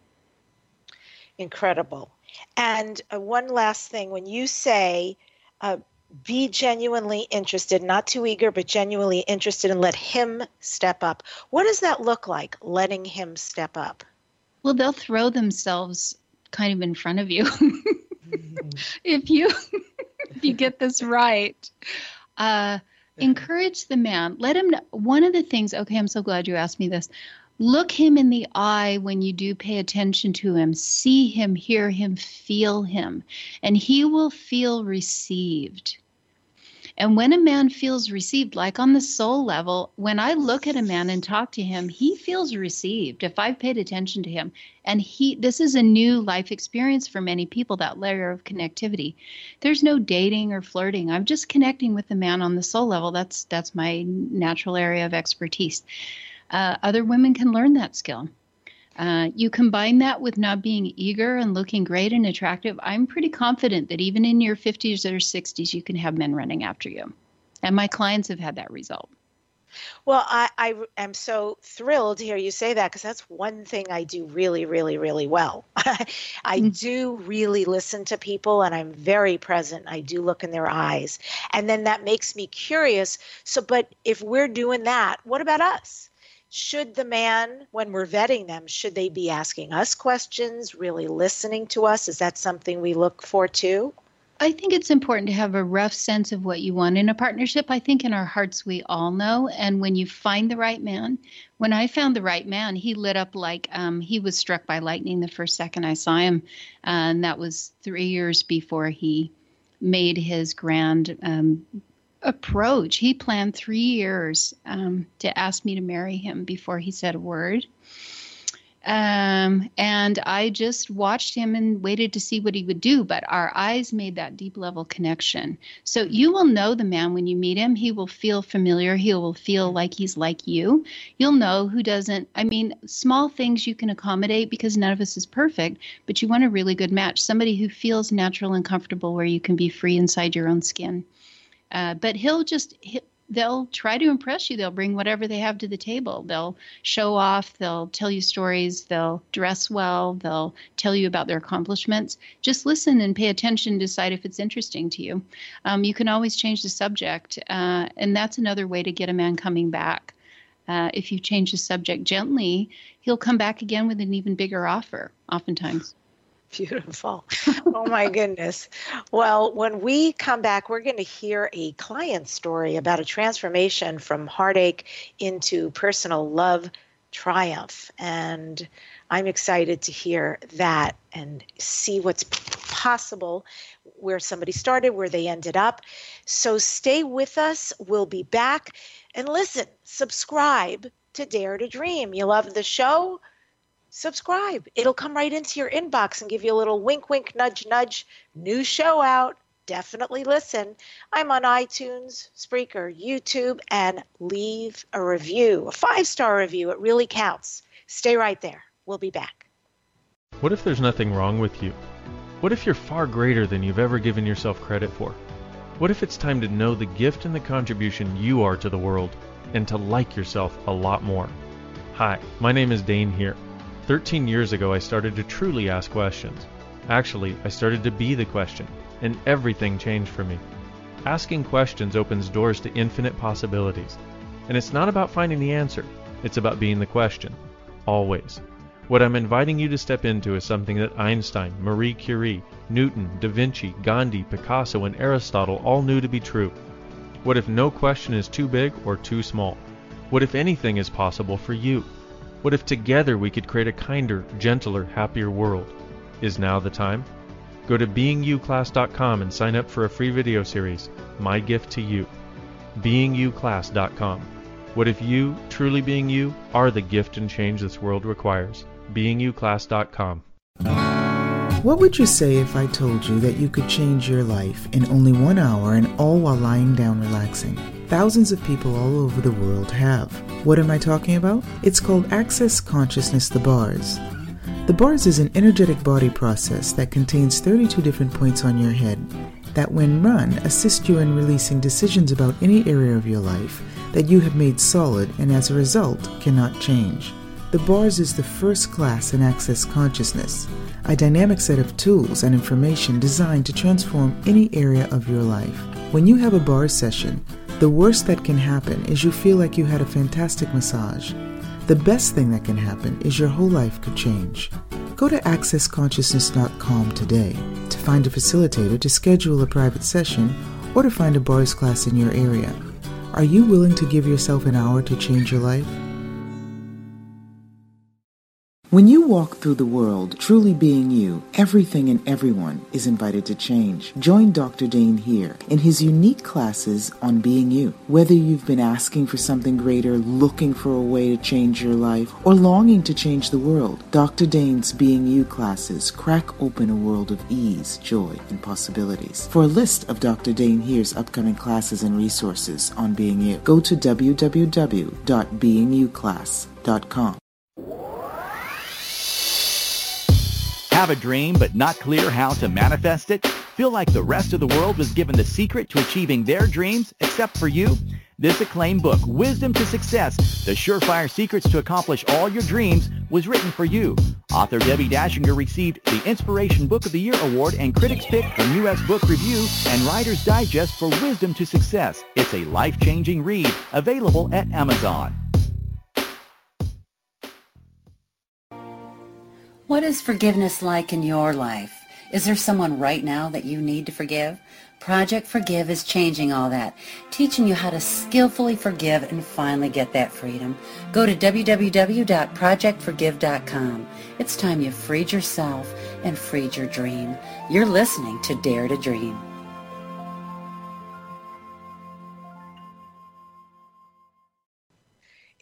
Incredible. And one last thing, when you say be genuinely interested, not too eager, but genuinely interested, and let him step up, what does that look like, letting him step up? Well, they'll throw themselves kind of in front of you. If you get this right. Encourage the man. Let him know. One of the things, okay, I'm so glad you asked me this. Look him in the eye when you do pay attention to him. See him, hear him, feel him, and he will feel received. And when a man feels received, like on the soul level, when I look at a man and talk to him, he feels received if I've paid attention to him. And this is a new life experience for many people, that layer of connectivity. There's no dating or flirting. I'm just connecting with the man on the soul level. That's my natural area of expertise. Other women can learn that skill. You combine that with not being eager and looking great and attractive. I'm pretty confident that even in your 50s or 60s, you can have men running after you. And my clients have had that result. Well, I am so thrilled to hear you say that because that's one thing I do really, really, really well. I do really listen to people and I'm very present. I do look in their eyes. And then that makes me curious. So, but if we're doing that, what about us? Should the man, when we're vetting them, should they be asking us questions, really listening to us? Is that something we look for too? I think it's important to have a rough sense of what you want in a partnership. I think in our hearts we all know. And when you find the right man, when I found the right man, he lit up like he was struck by lightning the first second I saw him. And that was 3 years before he made his grand approach. He planned 3 years to ask me to marry him before he said a word. And I just watched him and waited to see what he would do. But our eyes made that deep level connection. So you will know the man when you meet him. He will feel familiar. He will feel like he's like you. You'll know who doesn't. I mean, small things you can accommodate because none of us is perfect, but you want a really good match. Somebody who feels natural and comfortable where you can be free inside your own skin. But they'll try to impress you. They'll bring whatever they have to the table. They'll show off. They'll tell you stories. They'll dress well. They'll tell you about their accomplishments. Just listen and pay attention, decide if it's interesting to you. You can always change the subject. And that's another way to get a man coming back. If you change the subject gently, he'll come back again with an even bigger offer, oftentimes. Beautiful. Oh, my goodness. Well, when we come back, we're going to hear a client story about a transformation from heartache into personal love triumph. And I'm excited to hear that and see what's possible, where somebody started, where they ended up. So stay with us. We'll be back. And listen, subscribe to Dare to Dream. You love the show? Subscribe. It'll come right into your inbox and give you a little wink, wink, nudge, nudge. New show out. Definitely listen. I'm on iTunes, Spreaker, YouTube, and leave a review, a 5-star review. It really counts. Stay right there. We'll be back. What if there's nothing wrong with you? What if you're far greater than you've ever given yourself credit for? What if it's time to know the gift and the contribution you are to the world and to like yourself a lot more? Hi, my name is Dane here. 13 years ago, I started to truly ask questions. Actually, I started to be the question, and everything changed for me. Asking questions opens doors to infinite possibilities. And it's not about finding the answer, it's about being the question. Always. What I'm inviting you to step into is something that Einstein, Marie Curie, Newton, Da Vinci, Gandhi, Picasso, and Aristotle all knew to be true. What if no question is too big or too small? What if anything is possible for you? What if together we could create a kinder, gentler, happier world? Is now the time? Go to beingyouclass.com and sign up for a free video series, My Gift to You. beingyouclass.com. What if you, truly being you, are the gift and change this world requires? beingyouclass.com. What would you say if I told you that you could change your life in only 1 hour and all while lying down relaxing? Thousands of people all over the world have. What am I talking about? It's called Access Consciousness, the bars. The bars is an energetic body process that contains 32 different points on your head that, when run, assist you in releasing decisions about any area of your life that you have made solid and as a result cannot change. The bars is the first class in Access Consciousness, a dynamic set of tools and information designed to transform any area of your life. When you have a bar session, the worst that can happen is you feel like you had a fantastic massage. The best thing that can happen is your whole life could change. Go to accessconsciousness.com today to find a facilitator to schedule a private session or to find a bars class in your area. Are you willing to give yourself an hour to change your life? When you walk through the world truly being you, everything and everyone is invited to change. Join Dr. Dane here in his unique classes on being you. Whether you've been asking for something greater, looking for a way to change your life, or longing to change the world, Dr. Dane's Being You classes crack open a world of ease, joy, and possibilities. For a list of Dr. Dane here's upcoming classes and resources on being you, go to www.beingyouclass.com. Have a dream but not clear how to manifest it? Feel like the rest of the world was given the secret to achieving their dreams except for you? This acclaimed book, Wisdom to Success, The Surefire Secrets to Accomplish All Your Dreams, was written for you. Author Debbie Dashinger received the Inspiration Book of the Year Award and Critics' Pick from U.S. Book Review and Writer's Digest for Wisdom to Success. It's a life-changing read, available at Amazon. What is forgiveness like in your life? Is there someone right now that you need to forgive? Project Forgive is changing all that, teaching you how to skillfully forgive and finally get that freedom. Go to www.projectforgive.com. It's time you freed yourself and freed your dream. You're listening to Dare to Dream.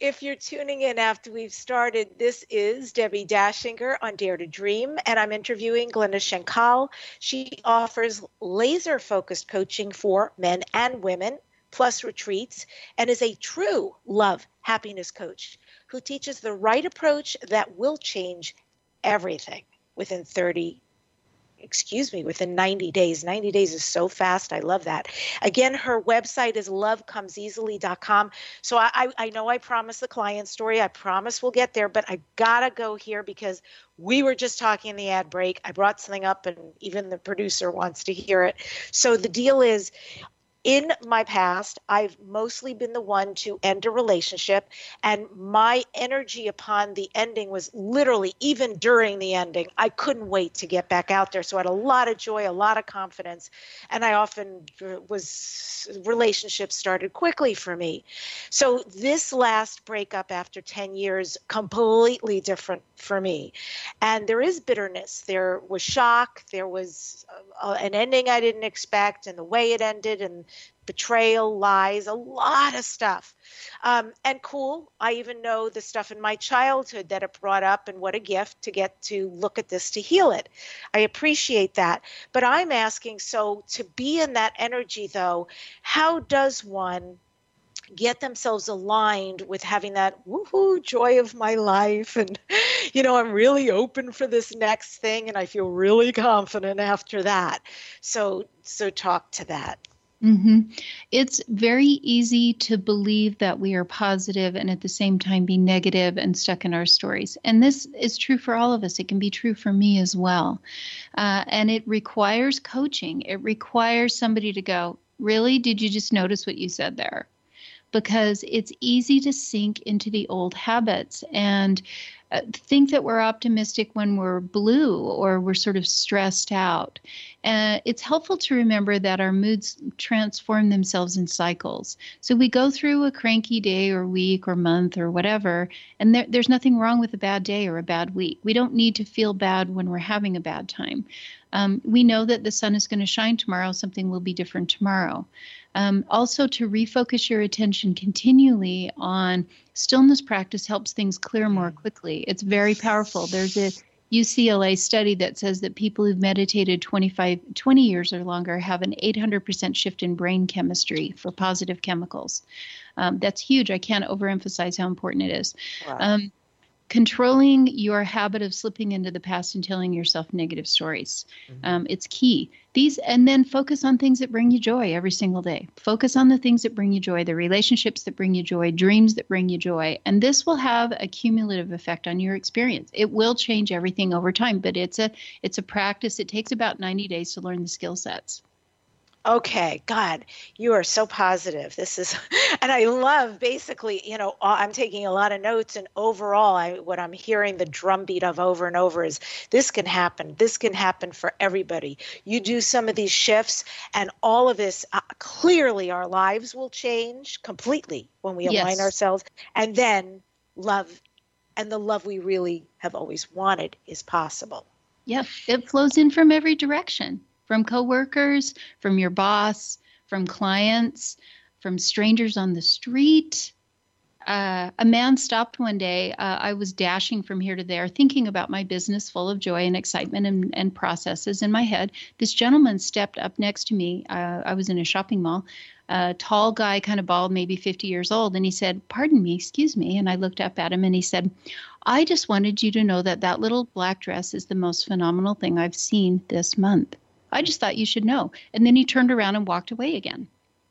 If you're tuning in after we've started, this is Debbie Dashinger on Dare to Dream, and I'm interviewing Glenda Shankal. She offers laser-focused coaching for men and women, plus retreats, and is a true love happiness coach who teaches the right approach that will change everything within 90 days. 90 days is so fast. I love that. Again, her website is lovecomeseasily.com. So I know I promised the client story. I promise we'll get there, but I gotta go here because we were just talking in the ad break. I brought something up and even the producer wants to hear it. So the deal is, in my past, I've mostly been the one to end a relationship, and my energy upon the ending was literally, even during the ending, I couldn't wait to get back out there. So I had a lot of joy, a lot of confidence, and I often relationships started quickly for me. So this last breakup after 10 years, completely different for me. And there is bitterness. There was shock. There was an ending I didn't expect, and the way it ended, and betrayal, lies, a lot of stuff. And cool, I even know the stuff in my childhood that it brought up, and what a gift to get to look at this to heal it. I appreciate that. But I'm asking, so to be in that energy, though, how does one get themselves aligned with having that woohoo joy of my life, and I'm really open for this next thing, and I feel really confident after that. So talk to that. Mm-hmm. It's very easy to believe that we are positive and at the same time be negative and stuck in our stories. And this is true for all of us. It can be true for me as well. And it requires coaching. It requires somebody to go, really? Did you just notice what you said there? Because it's easy to sink into the old habits and think that we're optimistic when we're blue or we're sort of stressed out. It's helpful to remember that our moods transform themselves in cycles. So we go through a cranky day or week or month or whatever, and there's nothing wrong with a bad day or a bad week. We don't need to feel bad when we're having a bad time. We know that the sun is going to shine tomorrow. Something will be different tomorrow. Also, to refocus your attention continually on stillness practice helps things clear more quickly. It's very powerful. There's a UCLA study that says that people who've meditated 20 years or longer have an 800% shift in brain chemistry for positive chemicals. That's huge. I can't overemphasize how important it is. Wow. Controlling your habit of slipping into the past and telling yourself negative stories. It's key. And then focus on things that bring you joy every single day. Focus on the things that bring you joy, the relationships that bring you joy, dreams that bring you joy. And this will have a cumulative effect on your experience. It will change everything over time, but it's a practice. It takes about 90 days to learn the skill sets. Okay, God, you are so positive. This is, and I love basically, I'm taking a lot of notes, and overall, what I'm hearing the drumbeat of over and over is this can happen. This can happen for everybody. You do some of these shifts, and all of this, clearly our lives will change completely when we align ourselves, and then love, and the love we really have always wanted is possible. Yep, it flows in from every direction. From coworkers, from your boss, from clients, from strangers on the street. A man stopped one day. I was dashing from here to there, thinking about my business full of joy and excitement and processes in my head. This gentleman stepped up next to me. I was in a shopping mall. A tall guy, kind of bald, maybe 50 years old. And he said, "Pardon me, excuse me." And I looked up at him and he said, "I just wanted you to know that little black dress is the most phenomenal thing I've seen this month. I just thought you should know." And then he turned around and walked away again.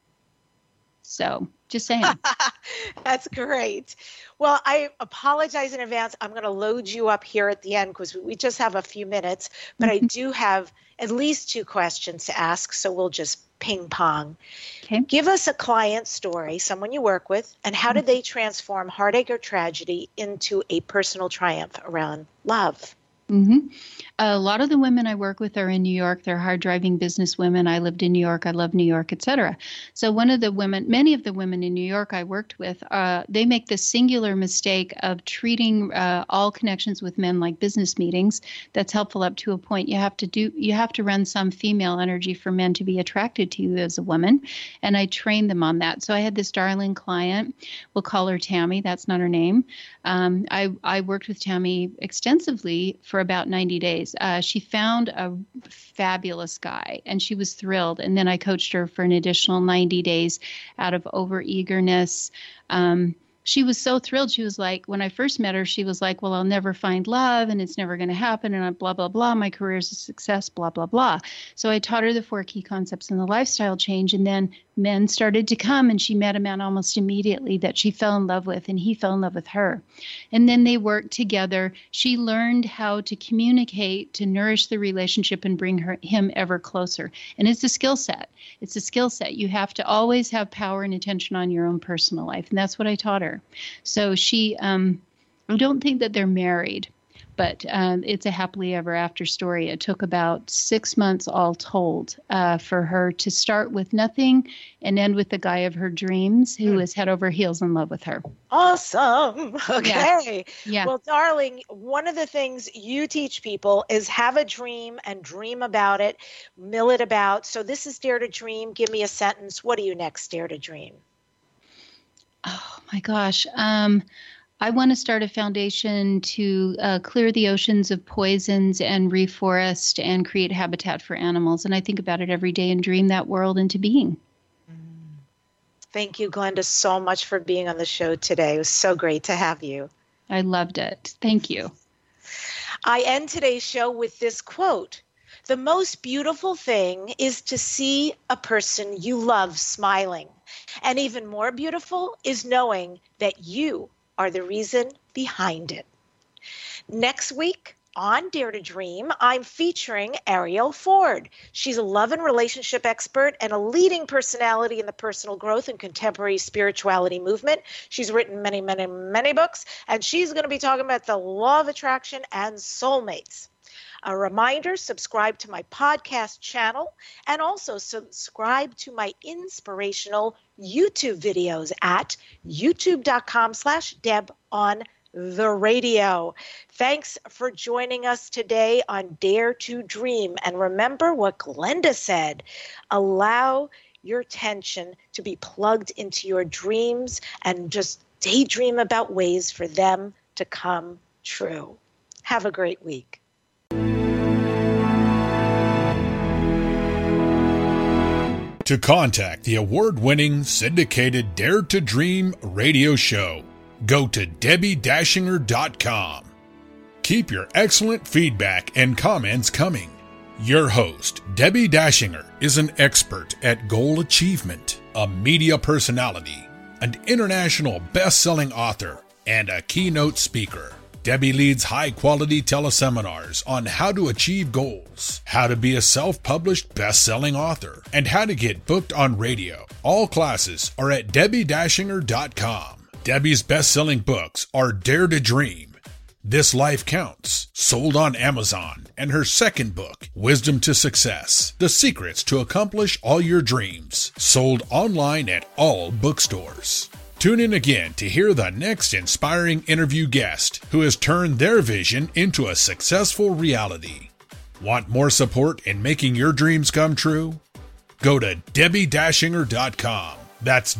So just saying. That's great. Well, I apologize in advance. I'm going to load you up here at the end because we just have a few minutes, but I do have at least 2 questions to ask. So we'll just ping pong. Okay. Give us a client story, someone you work with, and how did they transform heartache or tragedy into a personal triumph around love? Mm-hmm. A lot of the women I work with are in New York. They're hard-driving business women. I lived in New York. I love New York, etc. So many of the women in New York I worked with, they make the singular mistake of treating all connections with men like business meetings. That's helpful up to a point. You have to run some female energy for men to be attracted to you as a woman. And I trained them on that. So I had this darling client. We'll call her Tammy. That's not her name. I worked with Tammy extensively for about 90 days. She found a fabulous guy and she was thrilled. And then I coached her for an additional 90 days out of overeagerness. She was so thrilled. She was like, when I first met her, she was like, well, I'll never find love and it's never going to happen. And blah, blah, blah. My career is a success, blah, blah, blah. So I taught her the 4 key concepts in the lifestyle change. And then men started to come and she met a man almost immediately that she fell in love with and he fell in love with her. And then they worked together. She learned how to communicate, to nourish the relationship and bring him ever closer. And it's a skill set. It's a skill set. You have to always have power and attention on your own personal life. And that's what I taught her. So she, I don't think that they're married, but it's a happily ever after story. It took about 6 months all told for her to start with nothing and end with the guy of her dreams who is head over heels in love with her. Awesome. Okay. Yeah. Well, darling, one of the things you teach people is have a dream and dream about it, mill it about. So this is Dare to Dream. Give me a sentence. What do you next dare to dream? Oh my gosh. I want to start a foundation to clear the oceans of poisons and reforest and create habitat for animals. And I think about it every day and dream that world into being. Thank you, Glenda, so much for being on the show today. It was so great to have you. I loved it. Thank you. I end today's show with this quote. The most beautiful thing is to see a person you love smiling. And even more beautiful is knowing that you are the reason behind it. Next week on Dare to Dream, I'm featuring Ariel Ford. She's a love and relationship expert and a leading personality in the personal growth and contemporary spirituality movement. She's written many, many, many books, and she's going to be talking about the law of attraction and soulmates. A reminder, subscribe to my podcast channel and also subscribe to my inspirational YouTube videos at youtube.com/Deb on the radio. Thanks for joining us today on Dare to Dream. And remember what Glenda said, allow your attention to be plugged into your dreams and just daydream about ways for them to come true. Have a great week. To contact the award-winning syndicated Dare to Dream radio show, go to DebbieDashinger.com. Keep your excellent feedback and comments coming. Your host, Debbie Dashinger, is an expert at goal achievement, a media personality, an international best-selling author, and a keynote speaker. Debbie leads high-quality teleseminars on how to achieve goals, how to be a self-published best-selling author, and how to get booked on radio. All classes are at DebbieDashinger.com. Debbie's best-selling books are Dare to Dream, This Life Counts, sold on Amazon, and her second book, Wisdom to Success, The Secrets to Accomplish All Your Dreams, sold online at all bookstores. Tune in again to hear the next inspiring interview guest who has turned their vision into a successful reality. Want more support in making your dreams come true? Go to DebbieDashinger.com. That's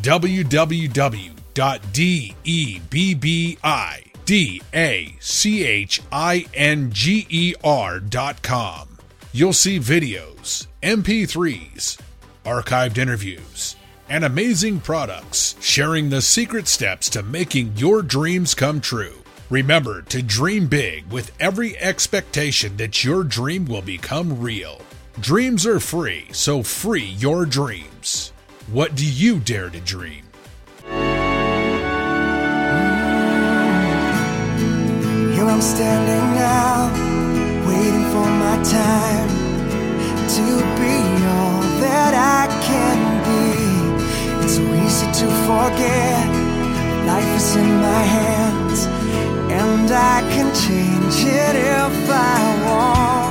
www.DebbieDashinger.com. You'll see videos, MP3s, archived interviews, and amazing products sharing the secret steps to making your dreams come true. Remember to dream big with every expectation that your dream will become real. Dreams are free, so free your dreams. What do you dare to dream? Here I'm standing now, waiting for my time to be all that I can be. It's so easy to forget, life is in my hands, and and I can change it if I want.